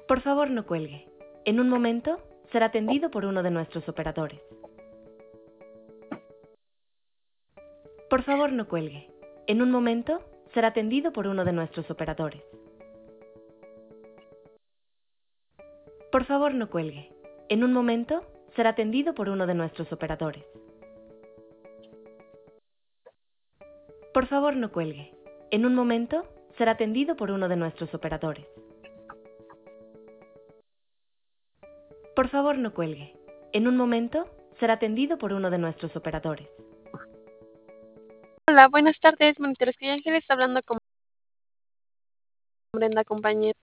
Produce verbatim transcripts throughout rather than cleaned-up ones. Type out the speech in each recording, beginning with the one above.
Por favor, no cuelgue. En un momento será atendido por uno de nuestros operadores. Por favor, no cuelgue. En un momento será atendido por uno de nuestros operadores. Por favor, no cuelgue. En un momento será atendido por uno de nuestros operadores. Por favor, no cuelgue. En un momento será atendido por uno de nuestros operadores. Por favor, no cuelgue. En un momento será atendido por uno de nuestros operadores. Hola, buenas tardes, monitores Calle Ángeles, hablando con Brenda, compañera.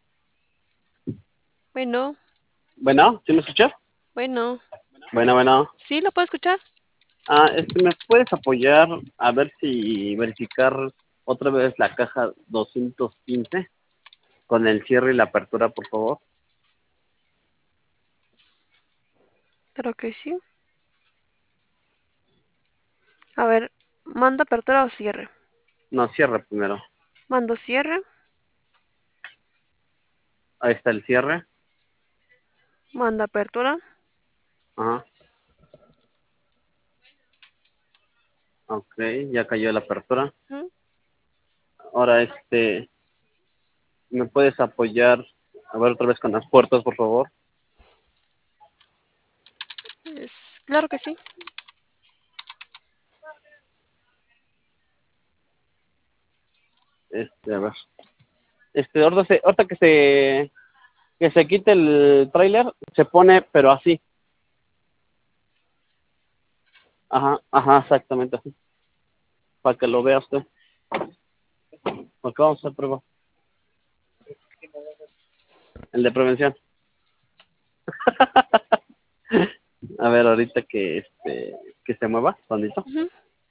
Bueno, Bueno, ¿sí me escuchas? bueno. Bueno, bueno. ¿Sí lo puedo escuchar? Ah, este, ¿me puedes apoyar a ver si verificar otra vez la caja doscientos quince con el cierre y la apertura, por favor? Creo que sí. A ver, ¿mando apertura o cierre? No, cierre primero. Mando cierre, Ahí está el cierre. mando apertura, Ajá. Ok, ya cayó la apertura. ¿Mm? Ahora, este, ¿me puedes apoyar a ver otra vez con las puertas, por favor? Es, claro que sí. Este, a ver. Este, ahorita, se, ahorita que se que se quite el tráiler, se pone, pero así. Ajá, ajá, exactamente así. Para que lo vea usted. Porque vamos a hacer prueba. El de prevención. A ver, ahorita que este que se mueva, tantito. Uh-huh.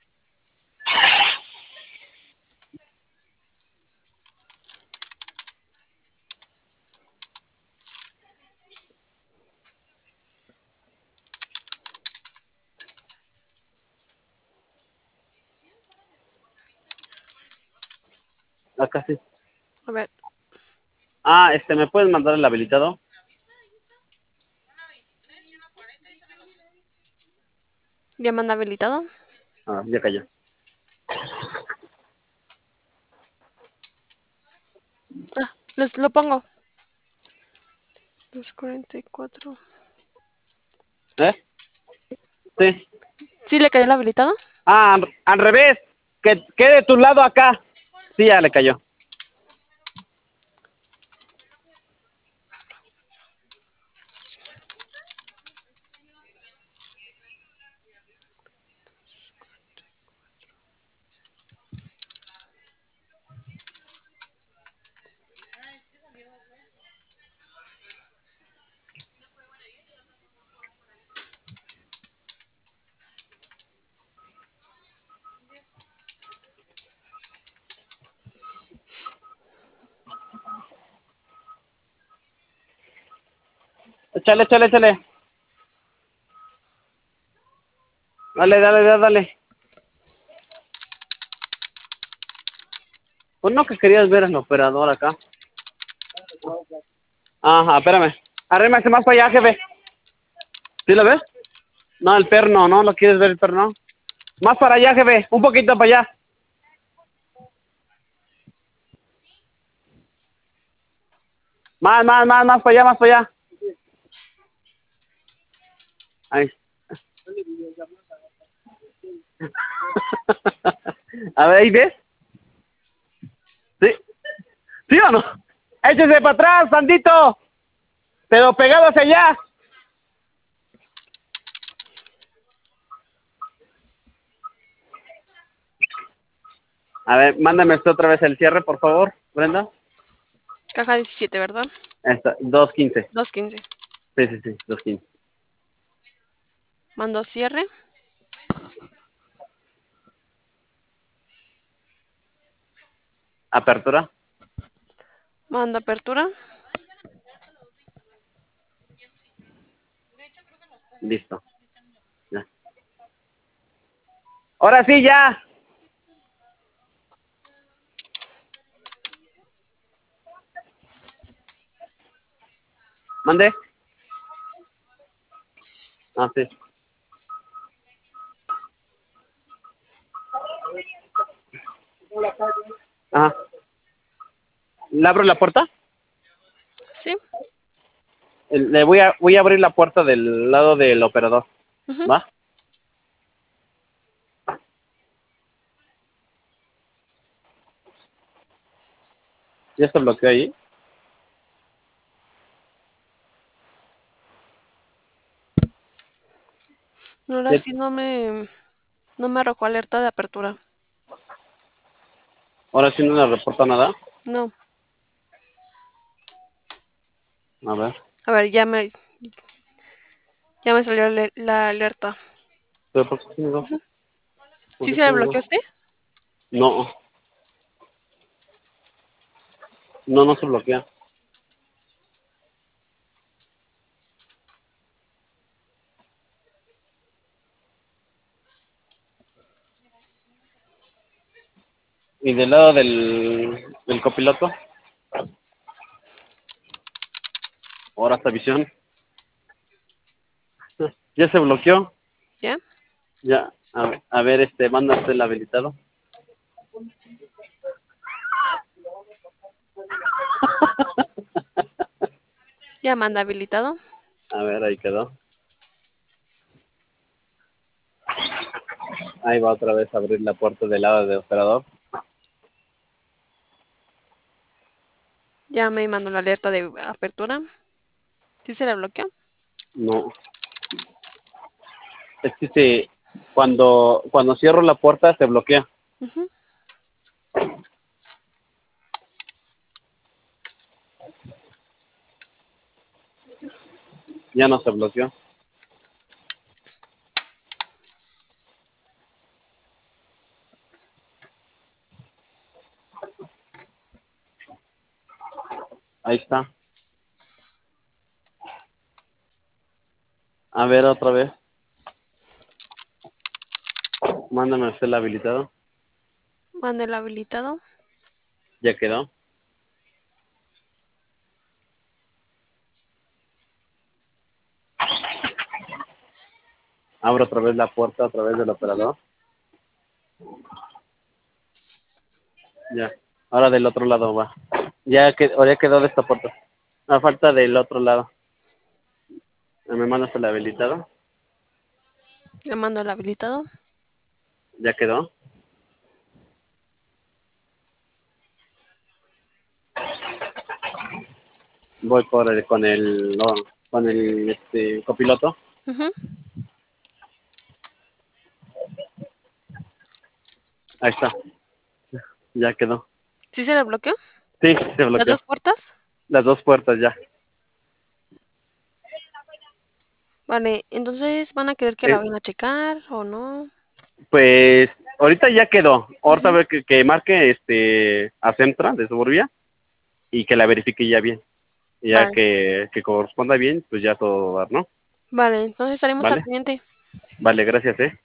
Acá sí. A ver, Ah, este, ¿me puedes mandar el habilitado? ¿ya manda habilitado? Ah, ya cayó. Ah, les, lo pongo. dos cuarenta y cuatro. ¿Eh? Sí. ¿Sí le cayó el habilitado? Ah, al, al revés. Que quede de tu lado acá. Sí, ya le cayó. Échale, échale, échale. Dale, dale, dale, dale. Pues no que querías ver al operador acá. Ajá, espérame. Arrímase más para allá, jefe. ¿Sí lo ves? No, el perno, ¿no? ¿Lo quieres ver el perno? Más para allá, jefe. Un poquito para allá. Más, más, más, más para allá, más para allá. Ahí. A ver, ¿ahí ves? ¿Sí? ¿Sí o no? Échese para atrás, tantito. Pero pegado hacia allá. A ver, mándame usted otra vez el cierre, por favor, Brenda. Caja diecisiete, ¿verdad? Esta, dos quince. dos quince. Sí, sí, sí, dos quince. Mando cierre. Apertura. Mando apertura. Listo. Ya. Ahora sí, ya. ¿Mande? Ah, sí. Ajá. ¿Le abro la puerta? Sí. El- Le voy a, voy a abrir la puerta del lado del operador. Ujú. ¿Va? ¿Ya se bloqueó ahí? No, ahora Ya- sí no me, no me arrojó alerta de apertura. Ahora sí no le reporta nada. No. A ver. A ver, ya me, ya me salió ale- la alerta. ¿Pero por qué tiene dos? Ujú. ¿Por ¿Sí qué se le tiene bloqueó a dos? usted? No, no, no se bloquea. ¿Y del lado del, del copiloto? Ahora esta visión. ¿Ya se bloqueó? ¿Ya? Ya. A ver, a ver este, mándate el habilitado. Ya manda habilitado. A ver, ahí quedó. Ahí va otra vez a abrir la puerta del lado del operador. Ya me mandó la alerta de apertura. ¿Sí se le bloqueó? No. Es que se, cuando, cuando cierro la puerta se bloquea. Ujú. Ya no se bloqueó. Ahí está. A ver otra vez. Mándame usted el habilitado. Manda el habilitado. Ya quedó. Abro otra vez la puerta a través del Ujú. operador. Ya. Ahora del otro lado va. Ya que, ahora ya quedó de esta puerta. A falta del otro lado. ¿Me mandas el habilitado? Le mando el habilitado. Ya quedó. Voy por el, con el, no, con el, este, copiloto. Ujú. Ahí está. Ya quedó. ¿Sí se le bloqueó? Sí, se ¿Las bloqueó. dos puertas? Las dos puertas ya. Vale, entonces van a querer que la Eh, vayan a checar o no. pues ahorita ya quedó. Ahorita a Ujú. ver que, que marque este a Centra de Suburbia y que la verifique ya bien. Y ya Vale, que, que corresponda bien, pues ya todo va, ¿no? vale, entonces estaremos al ¿Vale? pendiente. Vale, gracias, ¿eh?